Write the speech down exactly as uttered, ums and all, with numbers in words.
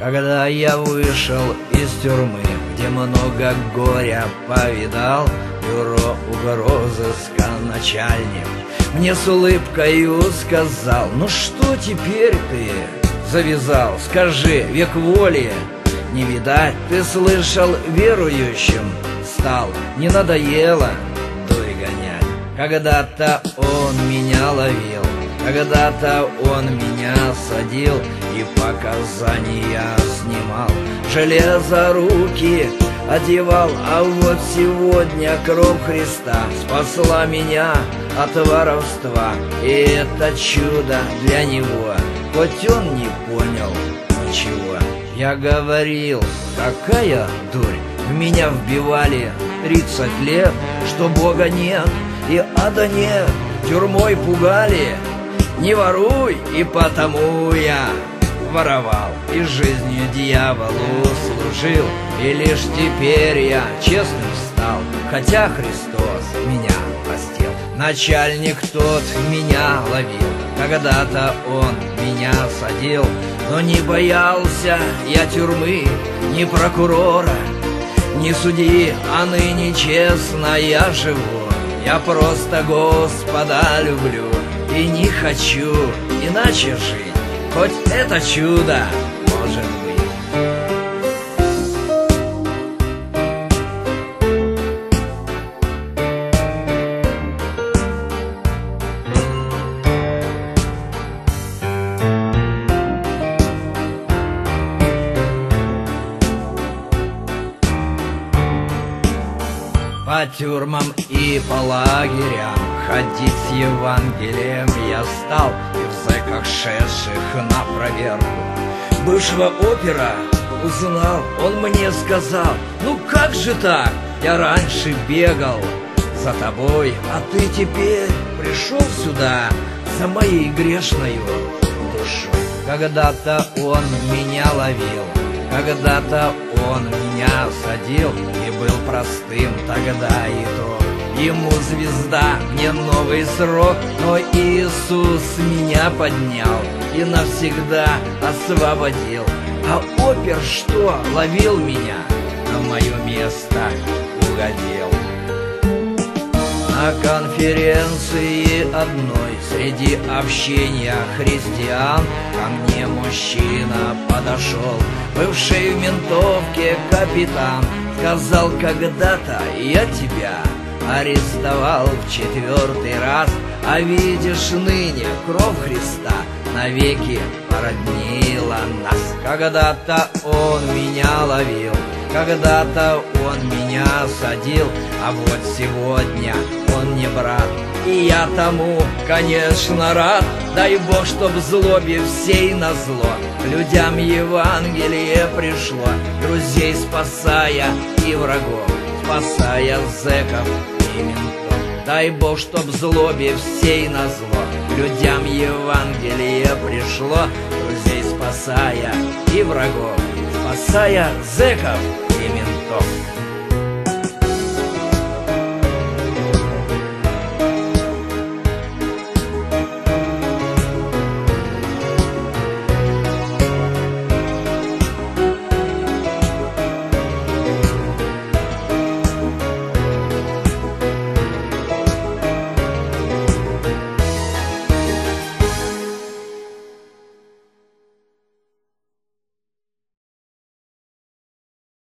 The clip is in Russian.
Когда я вышел из тюрьмы, где много горя повидал, бюро угрозыска начальник мне с улыбкою сказал: ну что теперь ты завязал, скажи, век воли не видать. Ты слышал, верующим стал, не надоело дурь гонять. Когда-то он меня ловил, когда-то он меня садил и показания снимал, железоруки одевал. А вот сегодня кровь Христа спасла меня от воровства, и это чудо для него, хоть он не понял ничего. Я говорил, какая дурь, в меня вбивали тридцать лет, что Бога нет и ада нет, тюрьмой пугали. Не воруй, и потому я воровал, и жизнью дьяволу служил, и лишь теперь я честным стал, хотя Христос меня простил. Начальник тот меня ловил, когда-то он меня садил, но не боялся я тюрьмы, ни прокурора, ни судьи, а ныне честно я живу. Я просто Господа люблю и не хочу иначе жить, хоть это чудо может быть. По тюрьмам и по лагерям ходить с Евангелием я стал, и в зэках, шедших на проверку, бывшего опера узнал. Он мне сказал: ну как же так, я раньше бегал за тобой, а ты теперь пришел сюда за моей грешною душой. Когда-то он меня ловил, когда-то он меня садил, и был простым тогда и то. Ему звезда, мне новый срок, но Иисус меня поднял и навсегда освободил. А опер что, ловил меня, на мое место угодил. На конференции одной среди общения христиан ко мне мужчина подошел, бывший в ментовке капитан. Сказал: когда-то я тебя арестовал в четвертый раз, а видишь, ныне кровь Христа навеки породнила нас. Когда-то он меня ловил, когда-то он меня садил, а вот сегодня он не брат, и я тому, конечно, рад. Дай Бог, чтоб злобе всей назло людям Евангелие пришло, друзей спасая и врагов, спасая зэков и ментов. Дай Бог, чтоб злобе всей назло людям Евангелие пришло, друзей спасая и врагов, спасая зэков и ментов.